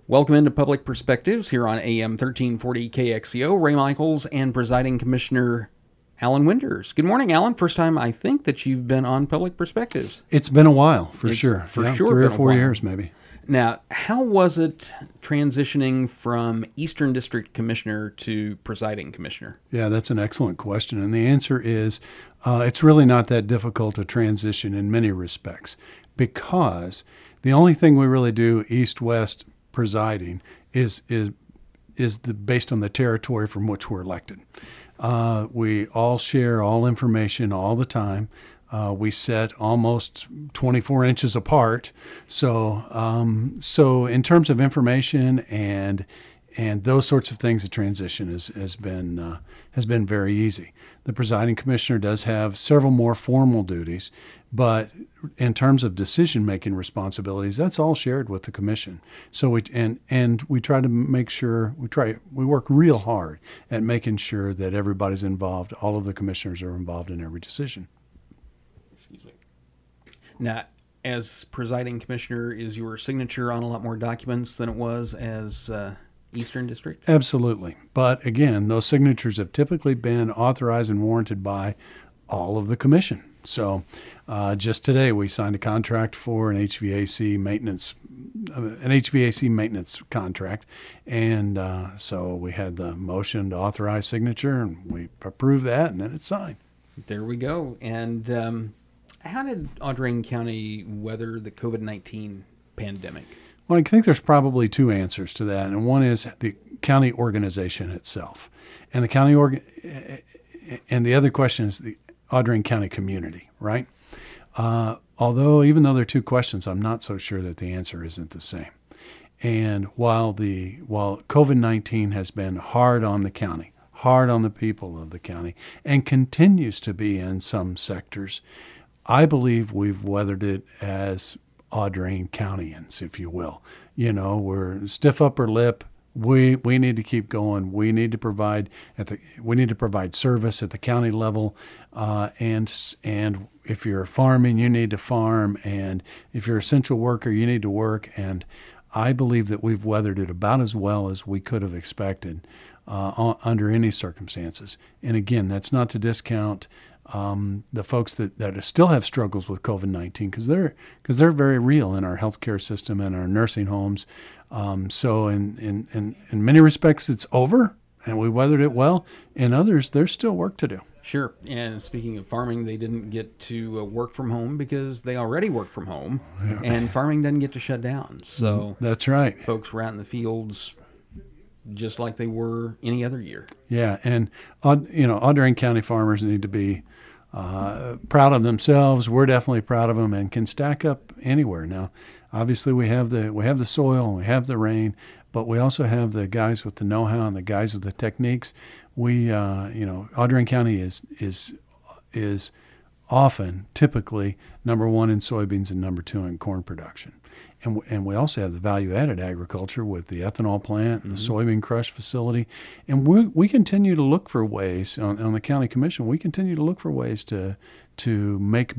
Welcome into Public Perspectives here on AM 1340 KXCO. Ray Michaels and Presiding Commissioner Alan Winders. Good morning, Alan. First time I think that you've been on Public Perspectives. It's been a while, for sure. For sure. 3 or 4 years, maybe. Now, how was it transitioning from Eastern District Commissioner to Presiding Commissioner? Yeah, that's an excellent question. And the answer is it's really not that difficult to transition in many respects, because the only thing we really do east-west presiding is based on the territory from which we're elected. We all share all information all the time. We sit almost 24 inches apart. So in terms of information and those sorts of things, the transition has been very easy. The presiding commissioner does have several more formal duties, but in terms of decision-making responsibilities, that's all shared with the commission. So we try to make sure we work real hard at making sure that everybody's involved. All of the commissioners are involved in every decision. Excuse me. Now, as presiding commissioner, is your signature on a lot more documents than it was as Eastern District? Absolutely. But again, those signatures have typically been authorized and warranted by all of the commission. So just today we signed a contract for an HVAC maintenance contract. And so we had the motion to authorize signature, and we approved that, and then it's signed. There we go. And how did Audrain County weather the COVID-19 pandemic? Well, I think there's probably two answers to that, and one is the county organization itself, and and the other question is the Audrain County community, right? Although, even though they're two questions, I'm not so sure that the answer isn't the same. And while COVID-19 has been hard on the county, hard on the people of the county, and continues to be in some sectors, I believe we've weathered it as Audrain Countyans, if you will. You know, we're stiff upper lip. We need to keep going. We need to provide service at the county level, and if you're farming, you need to farm, and if you're an essential worker, you need to work. And I believe that we've weathered it about as well as we could have expected under any circumstances. And again, that's not to discount the folks that still have struggles with COVID-19, because they're very real in our healthcare system and our nursing homes. So in many respects, it's over, and we weathered it well. In others, there's still work to do. Sure. And speaking of farming, they didn't get to work from home because they already work from home, and farming doesn't get to shut down. So that's right. Folks were out in the fields just like they were any other year. Yeah, and Audrain County farmers need to be proud of themselves. We're definitely proud of them, and can stack up anywhere. Now, obviously, we have the soil and we have the rain, but we also have the guys with the know-how and the guys with the techniques. Audrain County is often, typically, number one in soybeans and number two in corn production. And we also have the value-added agriculture with the ethanol plant and the soybean crush facility. And we continue to look for ways, on the county commission, we continue to look for ways to make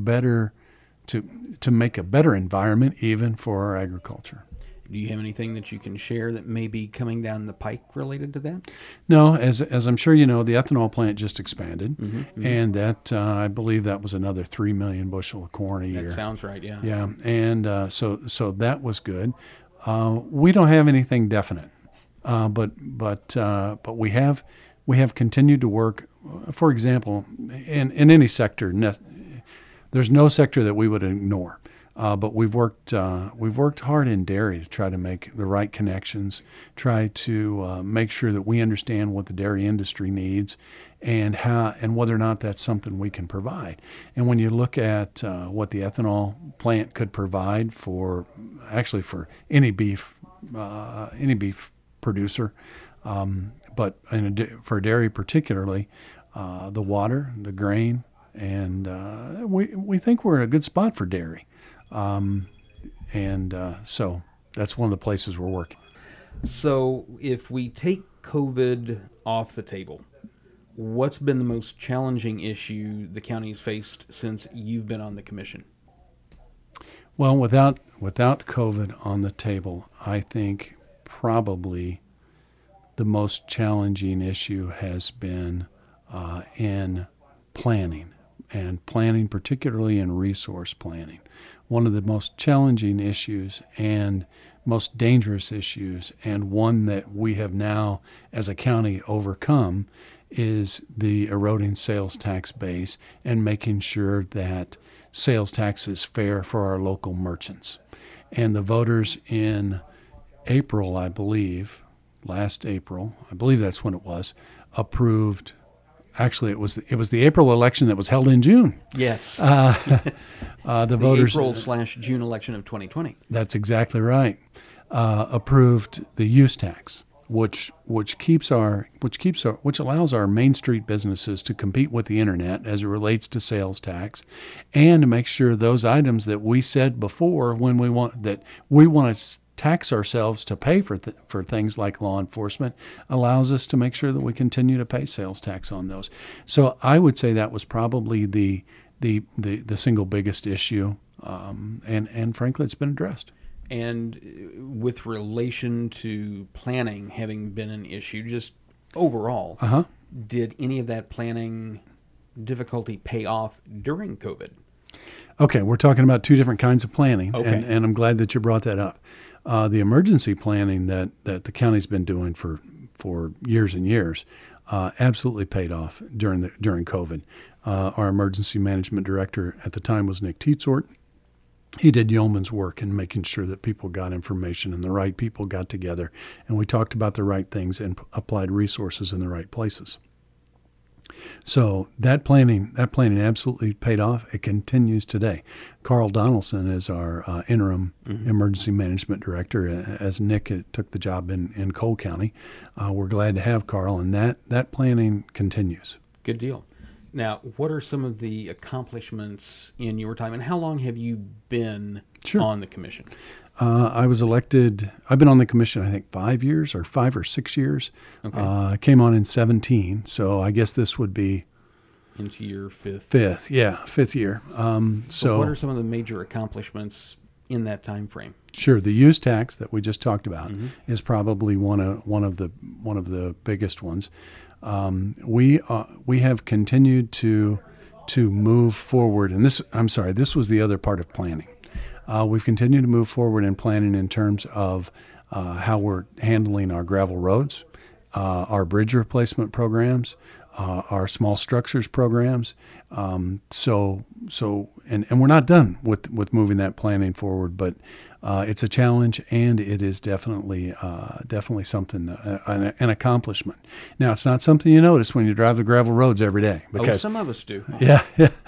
a better environment even for our agriculture. Do you have anything that you can share that may be coming down the pike related to that? No, as I'm sure you know, the ethanol plant just expanded, and that I believe that was another 3 million bushel of corn a year. That sounds right, yeah. Yeah, and so that was good. We don't have anything definite, but we have continued to work. For example, in any sector, there's no sector that we would ignore. But we've worked hard in dairy to try to make the right connections, try to make sure that we understand what the dairy industry needs, and whether or not that's something we can provide. And when you look at what the ethanol plant could provide for any beef producer, but for dairy particularly, the water, the grain, and we think we're in a good spot for dairy. So that's one of the places we're working. So if we take COVID off the table, what's been the most challenging issue the county's faced since you've been on the commission? Well, without COVID on the table, I think probably the most challenging issue has been in planning, and planning, particularly in resource planning. One of the most challenging issues and most dangerous issues, and one that we have now as a county overcome, is the eroding sales tax base and making sure that sales tax is fair for our local merchants. And the voters in April, I believe, last April, I believe that's when it was, approved. Actually, it was the April election that was held in June. Yes. The voters, April/June election of 2020. That's exactly right. Approved the use tax, which allows our Main Street businesses to compete with the internet as it relates to sales tax, and to make sure those items that we said before when we want to tax ourselves to pay for things like law enforcement, allows us to make sure that we continue to pay sales tax on those. So I would say that was probably the single biggest issue, and frankly, it's been addressed. And with relation to planning having been an issue, just overall, did any of that planning difficulty pay off during COVID? Okay, we're talking about two different kinds of planning, okay. and I'm glad that you brought that up. The emergency planning that the county's been doing for years and years absolutely paid off during COVID. Our emergency management director at the time was Nick Tietzort. He did yeoman's work in making sure that people got information and the right people got together, and we talked about the right things and applied resources in the right places. So that planning absolutely paid off. It continues today. Carl Donaldson is our interim emergency management director, as Nick took the job in Cole County. We're glad to have Carl, and that planning continues. Good deal. Now, what are some of the accomplishments in your time, and how long have you been on the commission? I was elected. I've been on the commission, I think, 5 or 6 years. Okay. Came on in 2017, so I guess this would be into your fifth year. So what are some of the major accomplishments in that time frame? Sure, the use tax that we just talked about is probably one of the biggest ones. We have continued to move forward, and this was the other part of planning. We've continued to move forward in planning in terms of how we're handling our gravel roads, our bridge replacement programs, our small structures programs. So we're not done with moving that planning forward, but it's a challenge, and it is definitely something, an accomplishment. Now, it's not something you notice when you drive the gravel roads every day. Because, some of us do. Yeah.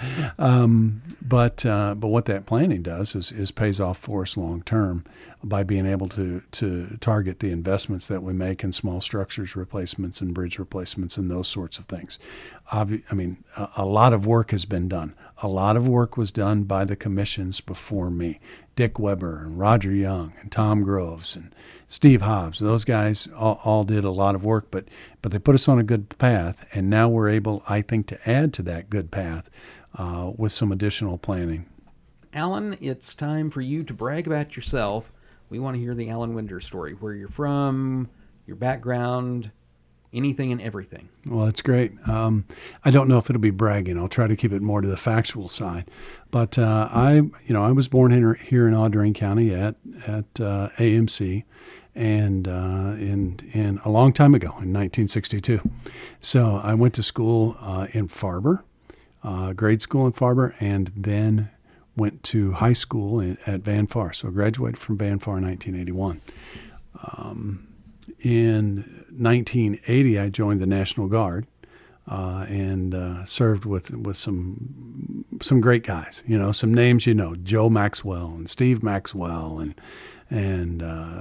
But what that planning does is pays off for us long term by being able to target the investments that we make in small structures replacements and bridge replacements and those sorts of things. A lot of work has been done. A lot of work was done by the commissions before me. Dick Weber and Roger Young and Tom Groves and Steve Hobbs. Those guys all did a lot of work, but they put us on a good path, and now we're able, I think, to add to that good path with some additional planning. Alan, it's time for you to brag about yourself. We want to hear the Alan Winder story, where you're from, your background, anything and everything. Well, that's great. I don't know if it'll be bragging. I'll try to keep it more to the factual side. But I was born here in Audrain County at AMC, and in a long time ago, in 1962. So I went to school in Farber, grade school in Farber, and then went to high school at Van Far. So I graduated from Van Far in 1981. In 1980, I joined the National Guard and served with some great guys. Some names Joe Maxwell and Steve Maxwell and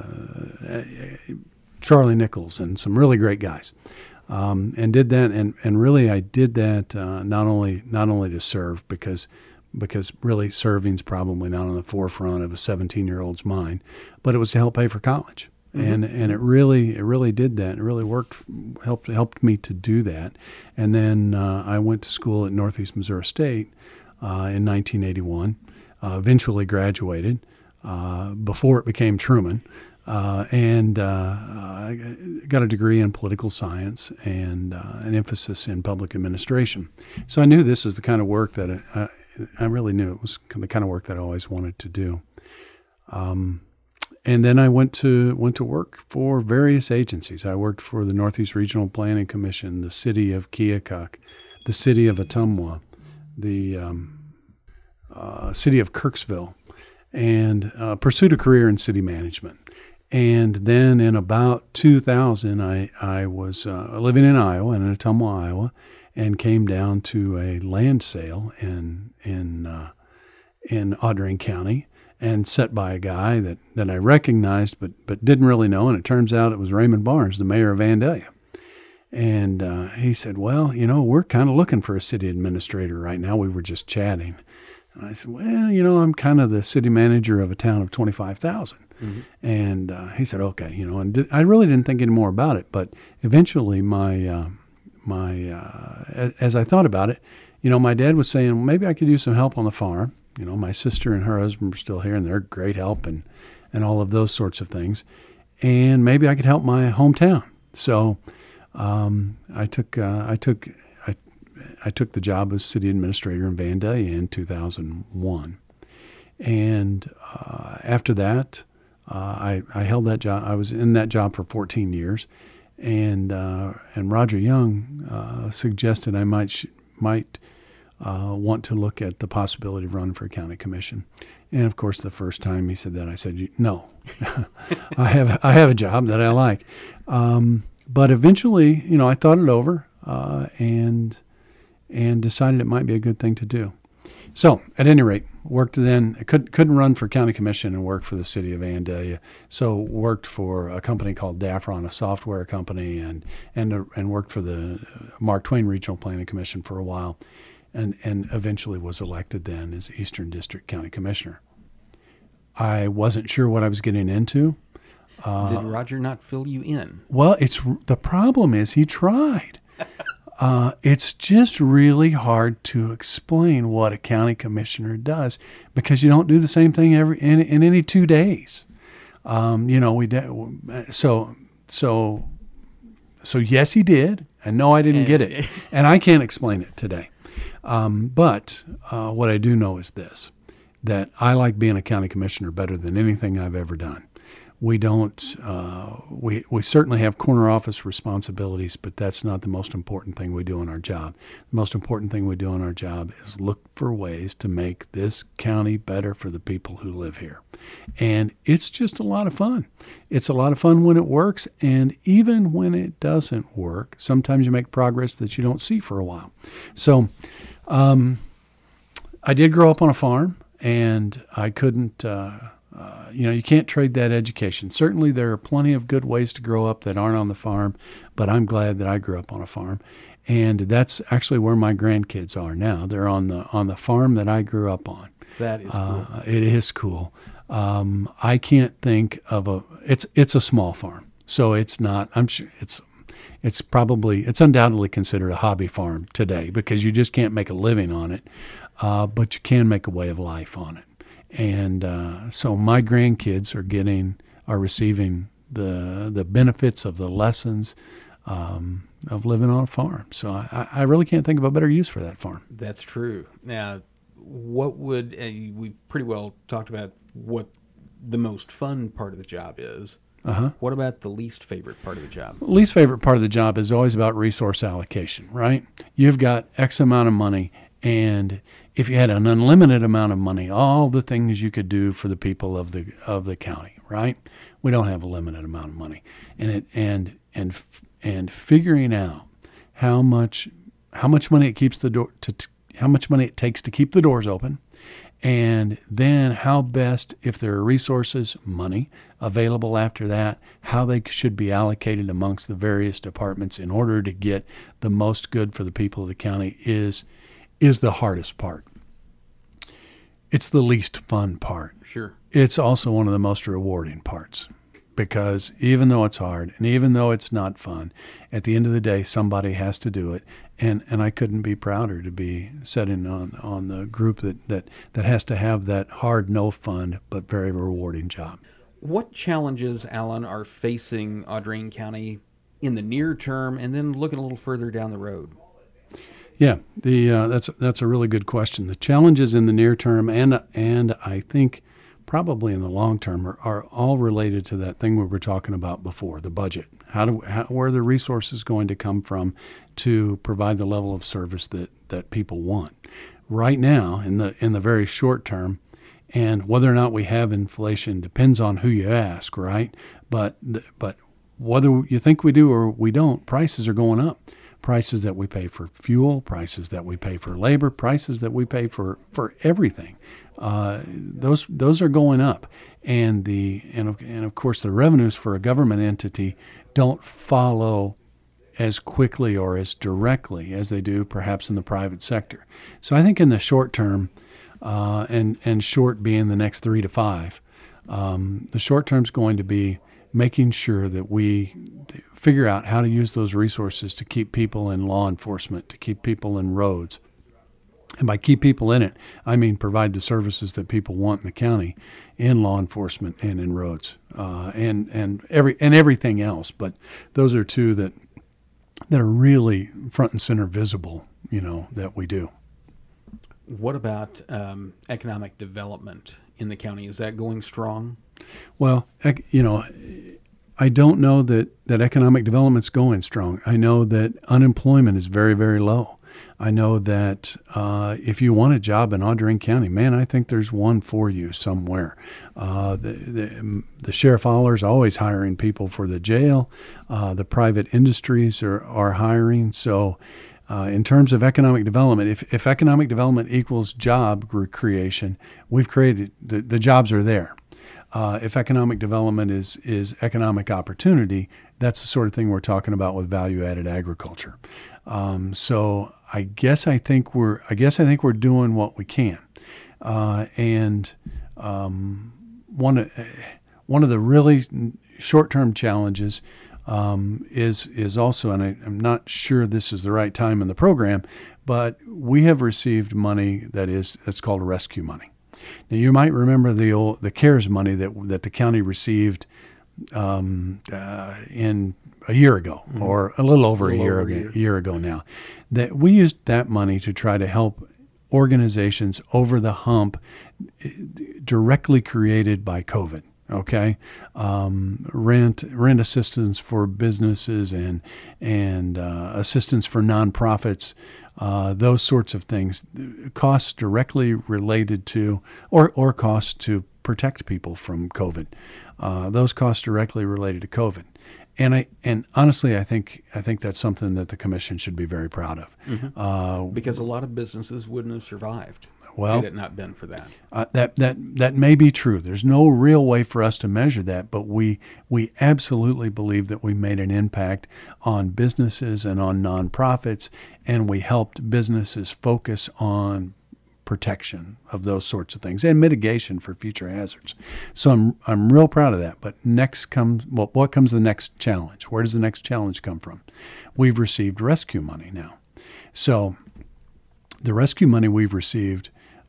Charlie Nichols and some really great guys. And did that, and really I did that not only to serve because really serving's probably not on the forefront of a 17-year-old's mind, but it was to help pay for college. And it really did that. It really helped me to do that. And then I went to school at Northeast Missouri State in 1981. Eventually graduated before it became Truman. and I got a degree in political science and an emphasis in public administration. So I knew this is the kind of work that I really knew it was the kind of work that I always wanted to do. And then I went to work for various agencies. I worked for the Northeast Regional Planning Commission, the City of Keokuk, the City of Ottumwa, the City of Kirksville, and pursued a career in city management. And then in about 2000, I was living in Iowa, in Ottumwa, Iowa, and came down to a land sale in Audrain County, and set by a guy that I recognized but didn't really know, and it turns out it was Raymond Barnes, the mayor of Vandalia. And he said, well, we're kind of looking for a city administrator right now. We were just chatting. And I said, well, I'm kind of the city manager of a town of 25,000. Mm-hmm. And he said, okay, and I really didn't think any more about it. But eventually as I thought about it, my dad was saying, well, maybe I could use some help on the farm. My sister and her husband were still here, and they're great help and all of those sorts of things. And maybe I could help my hometown. So I took the job as city administrator in Vandalia in 2001. And after that, I held that job. I was in that job for 14 years. And Roger Young suggested I might want to look at the possibility of running for a county commission. And of course, the first time he said that, I said, no, I have a job that I like. But eventually, I thought it over and decided it might be a good thing to do. So at any rate, worked then, couldn't run for county commission and work for the city of Vandalia. So worked for a company called Dafron, a software company, and worked for the Mark Twain Regional Planning Commission for a while. And eventually was elected then as Eastern District County Commissioner. I wasn't sure what I was getting into. Did Roger not fill you in? Well, the problem is he tried. It's just really hard to explain what a county commissioner does because you don't do the same thing in any 2 days. So yes, he did, and no, I didn't get it, and I can't explain it today. But what I do know is this, that I like being a county commissioner better than anything I've ever done. We don't, we certainly have corner office responsibilities, but that's not the most important thing we do in our job. The most important thing we do in our job is look for ways to make this county better for the people who live here. And it's just a lot of fun. It's a lot of fun when it works, and even when it doesn't work, sometimes you make progress that you don't see for a while. So I did grow up on a farm, and I couldn't, you can't trade that education. Certainly there are plenty of good ways to grow up that aren't on the farm, but I'm glad that I grew up on a farm. And that's actually where my grandkids are now. They're on the farm that I grew up on. That is cool. It is cool. I can't think of it's a small farm. So it's not, I'm sure it's undoubtedly considered a hobby farm today because you just can't make a living on it, but you can make a way of life on it. And so my grandkids are receiving the benefits of the lessons of living on a farm. So I really can't think of a better use for that farm. That's true. Now, what would we've pretty well talked about what the most fun part of the job is. Uh-huh. What about the least favorite part of the job? Least favorite part of the job is always about resource allocation, right? You've got X amount of money, and if you had an unlimited amount of money, all the things you could do for the people of the county, right? We don't have a limited amount of money, and figuring out how much money it keeps how much money it takes to keep the doors open. And then how best, if there are resources, money available after that, how they should be allocated amongst the various departments in order to get the most good for the people of the county is the hardest part. It's the least fun part. Sure. It's also one of the most rewarding parts because even though it's hard and even though it's not fun, at the end of the day, somebody has to do it. And I couldn't be prouder to be sitting on the group that has to have that hard, no fun, but very rewarding job. What challenges, Alan, are facing Audrain County in the near term, and then looking a little further down the road? Yeah, that's a really good question. The challenges in the near term and I think probably in the long term are all related to that thing we were talking about before, the budget. Where are the resources going to come from to provide the level of service that people want? Right now, in the very short term, and whether or not we have inflation depends on who you ask, right? But whether you think we do or we don't, prices are going up. Prices that we pay for fuel, prices that we pay for labor, prices that we pay for everything. Those are going up, and of course the revenues for a government entity don't follow as quickly or as directly as they do perhaps in the private sector. So I think in the short term, and short being the next 3 to 5, the short term is going to be making sure that we figure out how to use those resources to keep people in law enforcement, to keep people in roads. And by keep people in it, I mean provide the services that people want in the county in law enforcement and in roads, and everything else. But those are two that are really front and center visible, that we do. What about economic development in the county? Is that going strong? Well, I don't know that economic development's going strong. I know that unemployment is very, very low. I know that if you want a job in Audrain County, man, I think there's one for you somewhere. The Sheriff Oller's always hiring people for the jail. The private industries are hiring. So in terms of economic development, if economic development equals job creation, we've created the jobs are there. If economic development is economic opportunity, that's the sort of thing we're talking about with value-added agriculture. So I think we're doing what we can, and one of the really short-term challenges is also, and I'm not sure this is the right time in the program, but we have received money that's called rescue money. Now, you might remember the CARES money that the county received in a year ago, or a little over a year ago now. That we used that money to try to help organizations over the hump directly created by COVID. Okay, rent assistance for businesses and assistance for nonprofits, those sorts of things, costs directly related to or costs to protect people from COVID. Those costs directly related to COVID, and honestly, I think that's something that the commission should be very proud of, because a lot of businesses wouldn't have survived. Well, had it not been for that. That may be true. There's no real way for us to measure that, but we absolutely believe that we made an impact on businesses and on nonprofits, and we helped businesses focus on protection of those sorts of things and mitigation for future hazards. So I'm real proud of that. But what comes the next challenge? Where does the next challenge come from? We've received rescue money now. So the rescue money we've received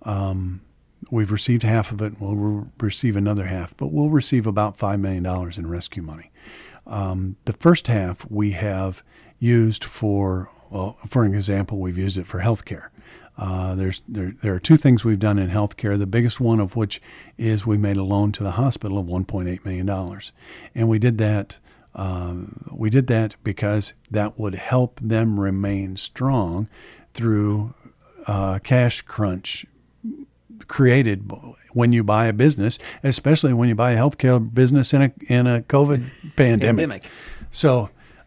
half of it. We'll receive another half, but we'll receive about $5 million in rescue money. The first half we have used for an example, we've used it for healthcare. There are two things we've done in healthcare. The biggest one of which is we made a loan to the hospital of $1.8 million, and we did that. We did that because that would help them remain strong through cash crunch created when you buy a business, especially when you buy a healthcare business in a COVID pandemic. So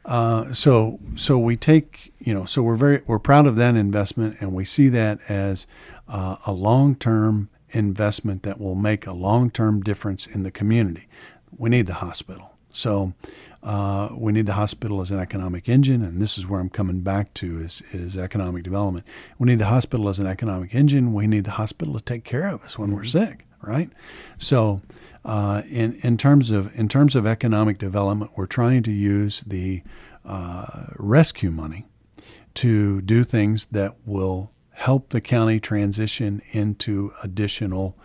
we take, so we're proud of that investment, and we see that as a long-term investment that will make a long-term difference in the community. We need the hospital. So we need the hospital as an economic engine, and this is where I'm coming back to is economic development. We need the hospital as an economic engine. We need the hospital to take care of us when we're sick, right? So in terms of economic development, we're trying to use the rescue money to do things that will help the county transition into additional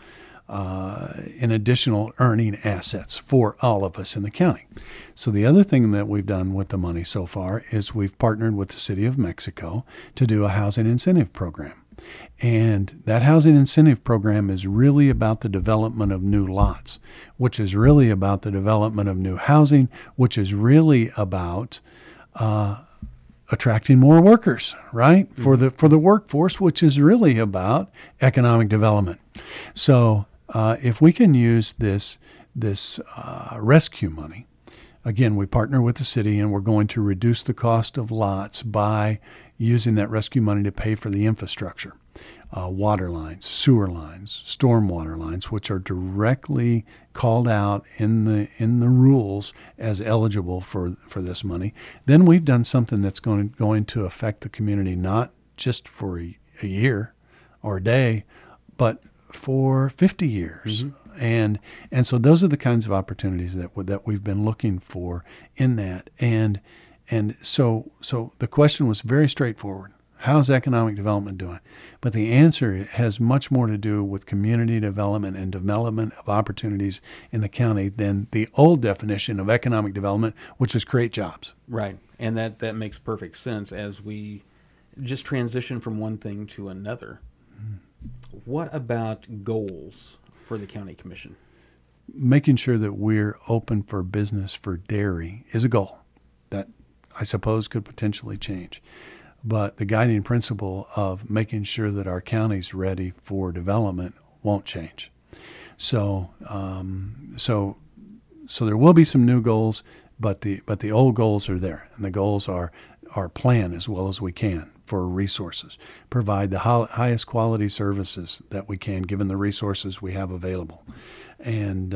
in additional earning assets for all of us in the county. So the other thing that we've done with the money so far is we've partnered with the City of Mexico to do a housing incentive program. And that housing incentive program is really about the development of new lots, which is really about the development of new housing, which is really about attracting more workers, right? Mm-hmm. For the workforce, which is really about economic development. So if we can use this rescue money, again, we partner with the city, and we're going to reduce the cost of lots by using that rescue money to pay for the infrastructure, water lines, sewer lines, stormwater lines, which are directly called out in the rules as eligible for this money. Then we've done something that's going to affect the community not just for a year or a day, but for 50 years. Mm-hmm. And so those are the kinds of opportunities that we've been looking for in that. And so the question was very straightforward. How's economic development doing? But the answer has much more to do with community development and development of opportunities in the county than the old definition of economic development, which is create jobs. Right. And that makes perfect sense as we just transition from one thing to another. What about goals for the county commission? Making sure that we're open for business for dairy is a goal that I suppose could potentially change. But the guiding principle of making sure that our county's ready for development won't change. So there will be some new goals, but the old goals are there, and the goals are plan as well as we can for resources, provide the highest quality services that we can given the resources we have available, and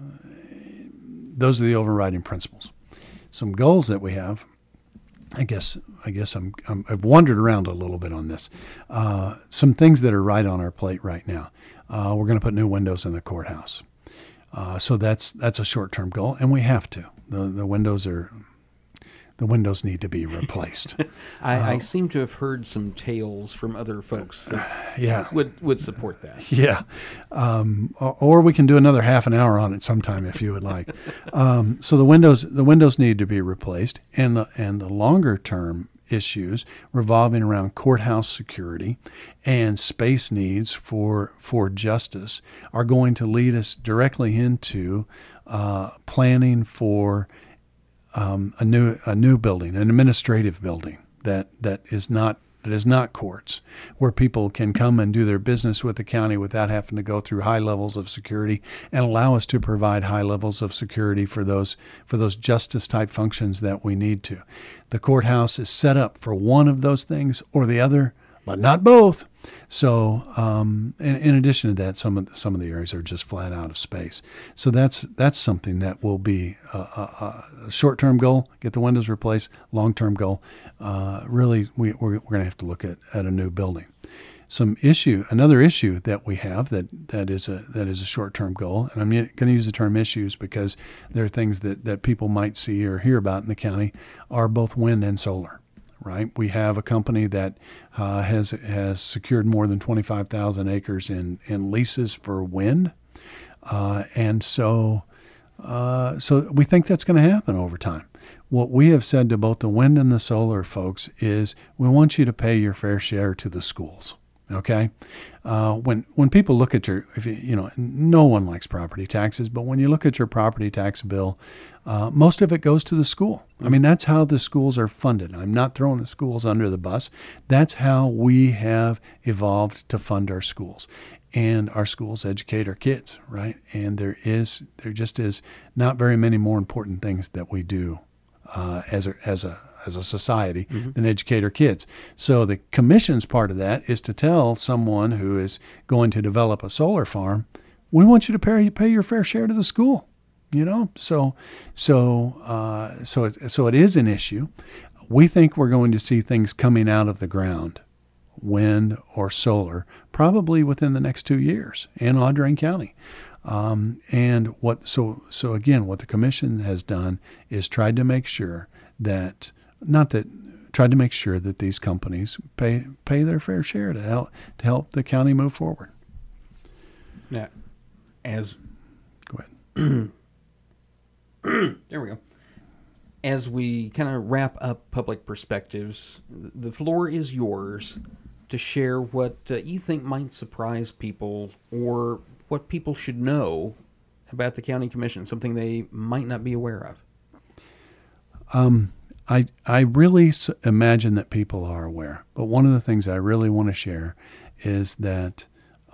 those are the overriding principles. Some goals that we have. I guess I've wandered around a little bit on this. Some things that are right on our plate right now. We're going to put new windows in the courthouse. So that's a short-term goal, and we have to. The windows need to be replaced. I seem to have heard some tales from other folks that would support that. Yeah. Or we can do another half an hour on it sometime if you would like. So the windows need to be replaced, and the longer term issues revolving around courthouse security and space needs for justice are going to lead us directly into planning for a new building, an administrative building that is not courts, where people can come and do their business with the county without having to go through high levels of security, and allow us to provide high levels of security for those justice type functions that we need to. The courthouse is set up for one of those things or the other, but not both. So, in addition to that, some of the areas are just flat out of space. So that's something that will be a short-term goal: get the windows replaced. Long-term goal, really, we're going to have to look at a new building. Another issue that we have that is a short-term goal, and I'm going to use the term issues because there are things that people might see or hear about in the county, are both wind and solar. Right, we have a company that has secured more than 25,000 acres in leases for wind, and so we think that's going to happen over time. What we have said to both the wind and the solar folks is we want you to pay your fair share to the schools. Okay, when people look at no one likes property taxes, but when you look at your property tax bill, most of it goes to the school. I mean, that's how the schools are funded. I'm not throwing the schools under the bus. That's how we have evolved to fund our schools. And our schools educate our kids, right? And there just is not very many more important things that we do as a society than educate our kids. So the commission's part of that is to tell someone who is going to develop a solar farm, we want you to pay your fair share to the school. So it is an issue. We think we're going to see things coming out of the ground, wind or solar, probably within the next 2 years in Audrain County. What the commission has done is tried to make sure that these companies pay their fair share to help the county move forward. Now, As Go ahead. There we go. As we kind of wrap up Public Perspectives, the floor is yours to share what you think might surprise people or what people should know about the County Commission, something they might not be aware of. I really imagine that people are aware, but one of the things I really want to share is that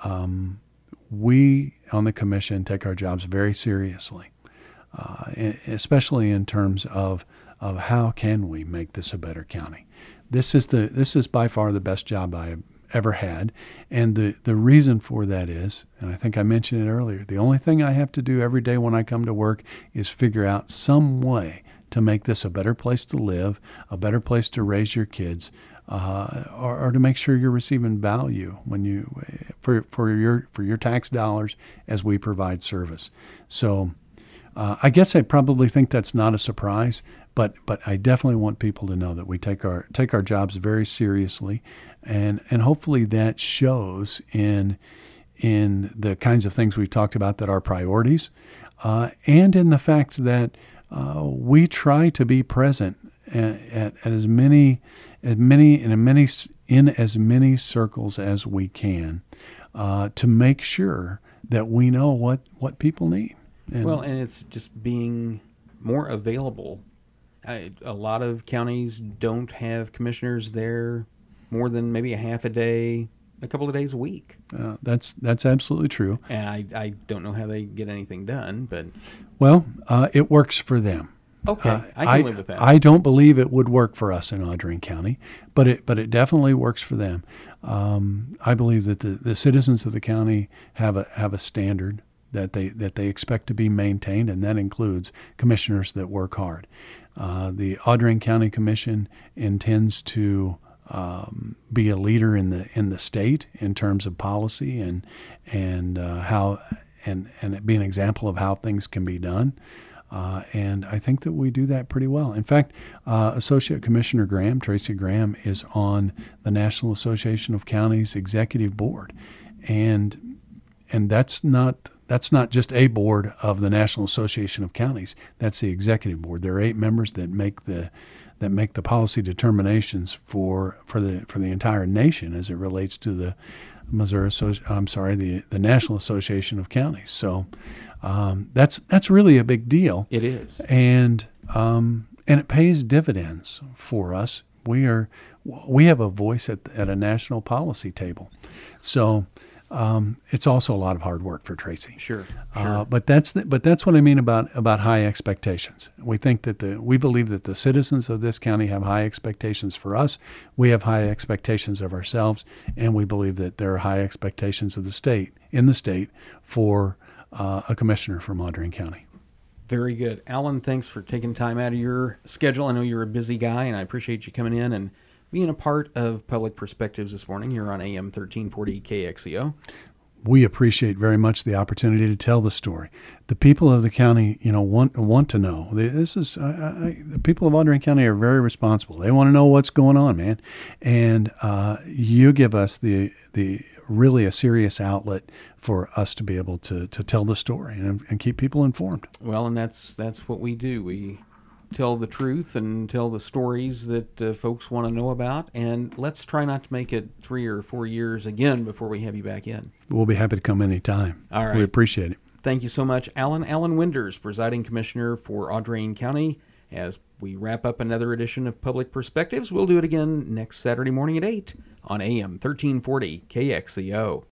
we on the Commission take our jobs very seriously, especially in terms of how can we make this a better county. This is by far the best job I have ever had, and the reason for that is, and I think I mentioned it earlier, the only thing I have to do every day when I come to work is figure out some way to make this a better place to live, a better place to raise your kids, or to make sure you're receiving value when you for your tax dollars as we provide service. So I guess I probably think that's not a surprise, but I definitely want people to know that we take our jobs very seriously, and hopefully that shows in the kinds of things we've talked about that are priorities, and in the fact that we try to be present in as many circles as we can to make sure that we know what people need. And it's just being more available. A lot of counties don't have commissioners there more than maybe a half a day, a couple of days a week. That's absolutely true. And I don't know how they get anything done, but... Well, it works for them. Okay, I can live with that. I don't believe it would work for us in Audrain County, but it definitely works for them. I believe that the citizens of the county have a standard that they expect to be maintained, and that includes commissioners that work hard. The Audrain County Commission intends to be a leader in the state in terms of policy and how and be an example of how things can be done. And I think that we do that pretty well. In fact, Associate Commissioner Graham, Tracy Graham, is on the National Association of Counties Executive Board, and that's not just a board of the National Association of Counties. That's the executive board. There are 8 members that make the policy determinations for the entire nation as it relates to the the National Association of Counties. So that's really a big deal. It is, and it pays dividends for us. We have a voice at a national policy table. So it's also a lot of hard work for Tracy. Sure. But that's what I mean about high expectations. We think that we believe that the citizens of this county have high expectations for us. We have high expectations of ourselves, and we believe that there are high expectations of the state for a commissioner from Audrain County. Very good. Alan, thanks for taking time out of your schedule. I know you're a busy guy, and I appreciate you coming in and being a part of Public Perspectives this morning here on AM 1340 KXEO. We appreciate very much the opportunity to tell the story. The people of the county, want to know. The people of Audrain County are very responsible. They want to know what's going on, man. And you give us the really a serious outlet for us to be able to tell the story and keep people informed. Well, and that's what we do. We tell the truth and tell the stories that folks want to know about, and let's try not to make it 3 or 4 years again before we have you back in. We'll be happy to come anytime. All right. We appreciate it. Thank you so much, Alan. Alan Winders, Presiding Commissioner for Audrain County. As we wrap up another edition of Public Perspectives, we'll do it again next Saturday morning at 8 on AM 1340 KXEO.